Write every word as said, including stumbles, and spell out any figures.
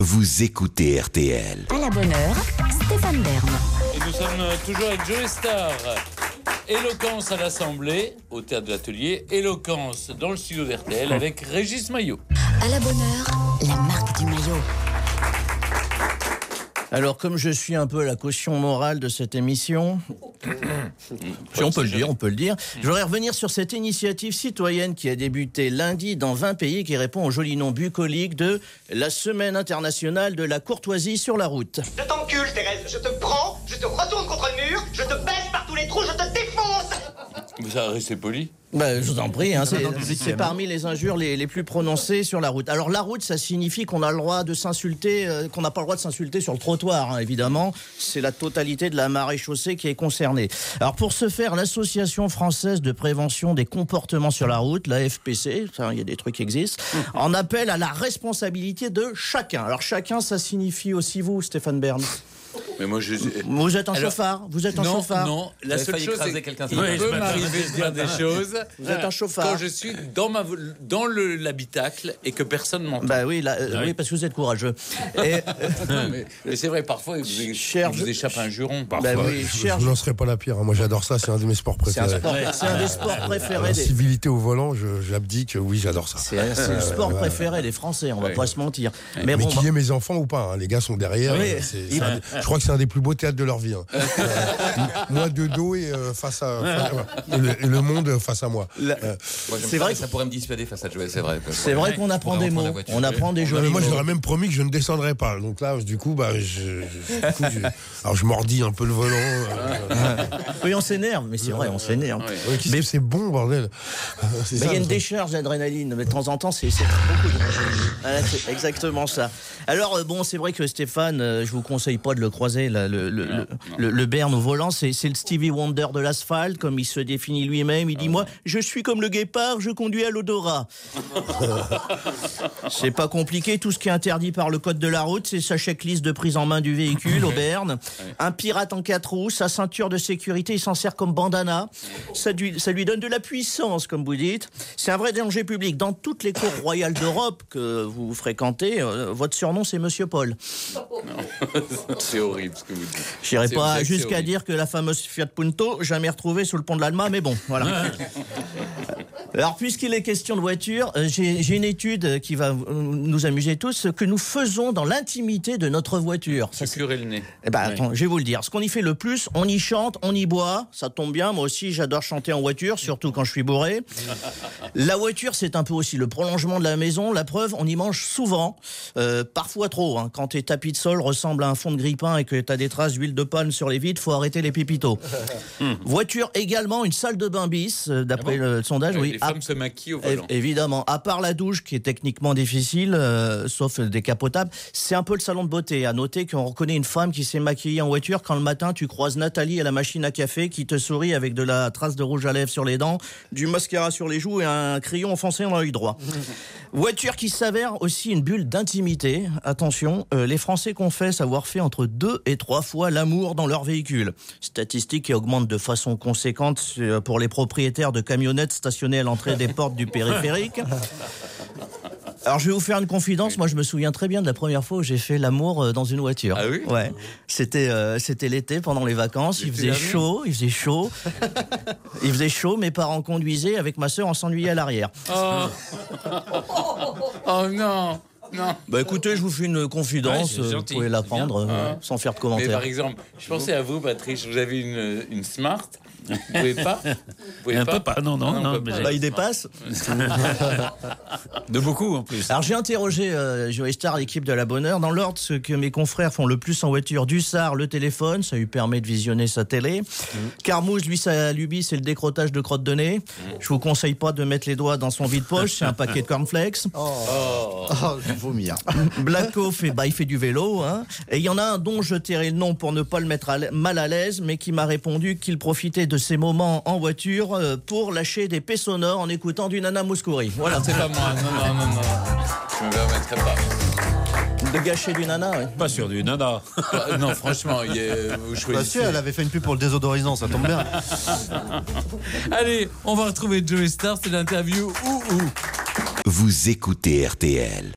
Vous écoutez R T L. À la bonne heure, Stéphane Bern. Et nous sommes toujours avec Joey Star. Éloquence à l'Assemblée, au théâtre de l'Atelier. Éloquence dans le studio d'R T L avec Régis Maillot. À la bonne heure, la marque du maillot. Alors, comme je suis un peu la caution morale de cette émission, si on peut le dire, on peut le dire, je voudrais revenir sur cette initiative citoyenne qui a débuté lundi dans vingt pays, qui répond au joli nom bucolique de la Semaine internationale de la courtoisie sur la route. Je t'encule, Thérèse, je te prends, je te retourne contre le mur, je te baisse par tous les trous, je te défonce. Vous avez resté poli. Bah, je vous en prie, hein, c'est, c'est parmi les injures les, les plus prononcées sur la route. Alors la route, ça signifie qu'on a le droit de s'insulter, euh, qu'on n'a pas le droit de s'insulter sur le trottoir, hein, évidemment. C'est la totalité de la maréchaussée qui est concernée. Alors pour ce faire, l'Association française de prévention des comportements sur la route, la F P C, il y a des trucs qui existent, en appelle à la responsabilité de chacun. Alors chacun, ça signifie aussi vous, Stéphane Bern. Mais moi, je... Vous êtes un Alors, chauffard, vous êtes un non, chauffard. Non, la seule chose, c'est quelqu'un. qu'il Oui, peut m'arriver de dire des choses. Vous êtes un chauffard. Quand je suis dans, ma, dans le, l'habitacle et que personne m'entend. Bah oui, là, euh, oui. oui, parce que vous êtes courageux. Et, euh, mais, mais c'est vrai, parfois, il vous, cher, il vous échappe un juron. Bah oui, je ne vous lancerai pas la pire. Hein. Moi, j'adore ça. C'est un de mes sports préférés. C'est un, sport, c'est un des sports préférés. La des... civilité au volant, je, j'abdique. Oui, j'adore ça. C'est, c'est le sport euh, préféré des Français. On ne va ouais. pas se mentir. Mais, mais bon, qu'il y ait mes enfants ou pas, hein, les gars sont derrière. Oui. C'est, c'est un, je crois que c'est un des plus beaux théâtres de leur vie. Hein. euh, moi de dos et euh, face à face, et, le, et le monde face à moi. La, euh, moi c'est vrai que ça pourrait me dissuader face à Joël, c'est vrai. C'est vrai qu'on apprend des mots, on apprend des jolis mots. Moi je leur ai même promis que je ne descendrais pas. Donc là du coup bah je, je, du coup, je alors je mordis un peu le volant. Euh, oui, on s'énerve, mais c'est vrai, on s'énerve. Oui. Oui, mais c'est bon bordel. Il y a une décharge d'adrénaline, mais de temps en temps c'est, c'est beaucoup de... voilà, c'est exactement ça. Alors bon, c'est vrai que Stéphane, je vous conseille pas de le croiser là, le, le, non, le, non. le le Bern au volant, c'est, c'est le Stevie Wonder de l'asphalte, comme il se définit lui-même. Il dit, moi, je suis comme le guépard, je conduis à l'odorat. C'est pas compliqué, tout ce qui est interdit par le code de la route, c'est sa checklist de prise en main du véhicule au Bern. Un pirate en quatre roues, sa ceinture de sécurité, il s'en sert comme bandana. Ça lui, ça lui donne de la puissance, comme vous dites. C'est un vrai danger public. Dans toutes les cours royales d'Europe que vous fréquentez, euh, votre surnom, c'est Monsieur Paul. Non. C'est horrible ce que vous dites. J'irai pas jusqu'à dire que la fameuse Fiat Punto, jamais retrouvée sous le pont de l'Alma, mais bon, voilà. Alors, puisqu'il est question de voiture, j'ai, j'ai une étude qui va nous amuser tous, ce que nous faisons dans l'intimité de notre voiture. Ça, c'est curer le nez. Eh ben, attends, ouais. Je vais vous le dire. Ce qu'on y fait le plus, on y chante, on y boit, ça tombe bien. Moi aussi, j'adore chanter en voiture, surtout quand je suis bourré. La voiture, c'est un peu aussi le prolongement de la maison. La preuve, on y mange souvent, euh, parfois trop. Hein. Quand tes tapis de sol ressemblent à un fond de grille-pain et que t'as des traces d'huile de palme sur les vitres, faut arrêter les pépitos. Mmh. Voiture également, une salle de bain bis, d'après ah bon le sondage. Oui, oui. Les femmes à... se maquillent au volant. Évidemment, à part la douche qui est techniquement difficile, euh, sauf décapotable, c'est un peu le salon de beauté. À noter qu'on reconnaît une femme qui s'est maquillée en voiture quand le matin tu croises Nathalie à la machine à café qui te sourit avec de la trace de rouge à lèvres sur les dents, du mascara sur les joues et un crayon enfoncé dans l'œil droit. Voiture qui s'avère aussi une bulle d'intimité. Attention, euh, les Français confessent avoir fait entre deux et trois fois l'amour dans leur véhicule. Statistique qui augmente de façon conséquente pour les propriétaires de camionnettes stationnées à l'entrée des portes du périphérique. Alors je vais vous faire une confidence, moi je me souviens très bien de la première fois où j'ai fait l'amour dans une voiture. Ah oui ? Ouais. C'était, euh, c'était l'été pendant les vacances, il faisait chaud, il faisait chaud. Il faisait chaud, mes parents conduisaient, avec ma sœur on s'ennuyait à l'arrière. Oh, oh non. Non. Bah écoutez, je vous fais une confidence, ouais, vous pouvez la prendre euh, sans faire de commentaires. Mais par exemple, je pensais à vous, Patrice, vous avez une, une Smart. Vous pouvez pas Vous pouvez Un pas peu pas, non, non, non. non mais bah, il dépasse. De beaucoup, en plus. Alors, j'ai interrogé euh, Joey Star, l'équipe de La Bonne Heure, dans l'ordre ce que mes confrères font le plus en voiture. Dussard, le téléphone, ça lui permet de visionner sa télé. Mmh. Carmouze, lui, sa lubie, c'est le décrotage de crotte de nez. Mmh. Je vous conseille pas de mettre les doigts dans son vide-poche, c'est un paquet de cornflakes. Oh, oh. oh je vomir. Blacko, fait, bah, il fait du vélo. Hein. Et il y en a un dont je tairai le nom pour ne pas le mettre à mal à l'aise, mais qui m'a répondu qu'il profitait de ces moments en voiture euh, pour lâcher des paix sonores en écoutant du Nana Mouskouri. Voilà. C'est pas moi, non, non, non, non. Je me permettrai pas. De gâcher du Nana, oui. Pas sur du Nana. Ah, non, franchement, il est, vous choisissez. Pas sûr, elle avait fait une pub pour le désodorisant, ça tombe bien. Allez, on va retrouver Joey Star, c'est l'interview Ouh Ouh. Vous écoutez R T L.